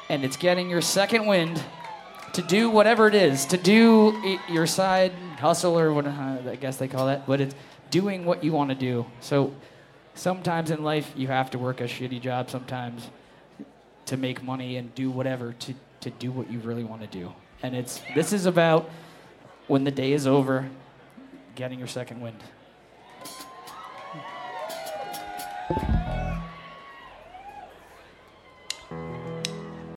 and it's getting your second wind to do whatever it is, to do your side hustle or what I guess they call that, but it's doing what you want to do. So sometimes in life you have to work a shitty job sometimes to make money and do whatever to do what you really want to do. And this is about when the day is over, getting your second wind.